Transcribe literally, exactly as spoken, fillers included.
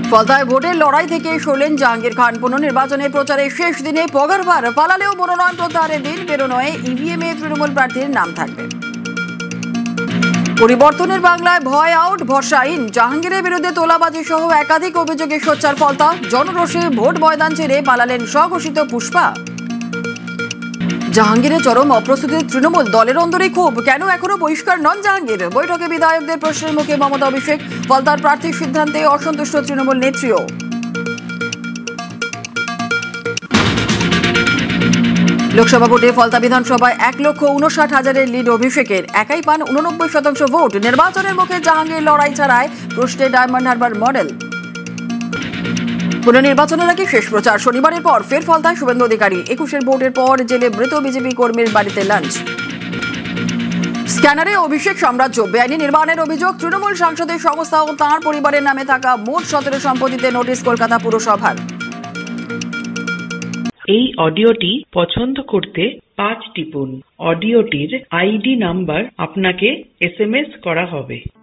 ফলতায় ভোটের লড়াই থেকে সরলেন জাহাঙ্গীর খান। পুনর্নির্বাচনে প্রচারের শেষ দিনে পগারভার পালালেও মনোনয়ন প্রত্যাহারের দিন বেরোনোয় ইভিএম এ তৃণমূল প্রার্থীর নাম থাকবে। পরিবর্তনের বাংলায় ভয় আউট ভরসাহীন। জাহাঙ্গীরের বিরুদ্ধে তোলাবাজি সহ একাধিক অভিযোগে সোচ্চার ফলতা। জনরোষে ভোট ময়দান ছেড়ে পালালেন স্বঘোষিত পুষ্পা। জাহাঙ্গীরের চরম অপ্রস্তুতির তৃণমূল দলের অন্দরে ক্ষোভ। কেন এখনো বহিষ্কার নন জাহাঙ্গীর? বৈঠকে বিধায়কদের প্রশ্নের মুখে মমতা অভিষেক। ফলতার প্রার্থীর সিদ্ধান্তে অসন্তুষ্ট তৃণমূল নেত্রীও। লোকসভা ভোটে ফলতা বিধানসভায় এক লক্ষ উনষাট হাজারের লিড অভিষেকের। একাই পান উননব্বই শতাংশ ভোট। নির্বাচনের মুখে জাহাঙ্গীর লড়াই ছাড়ায় প্রশ্নে ডায়মন্ড হারবার মডেল। পুনর্নির্বাচনের আগে শেষ প্রচার। শনিবারের পর ফের ফলতায় শুভেন্দু অধিকারী। একুশের ভোটের পর জেলে মৃত বিজেপি কর্মীর বাড়িতে লাঞ্চ। স্ক্যানারে অভিষেক সাম্রাজ্য। বেআইনি নির্মাণের অভিযোগ। তৃণমূল সাংসদের সংস্থা ও তাঁর পরিবারের নামে থাকা মোট সতেরো সম্পত্তিতে নোটিশ কলকাতা পুরসভার। এই অডিওটি পছন্দ করতে পাঁচ টিপুন। অডিওটির আইডি নাম্বার আপনাকে এস এম এস করা হবে।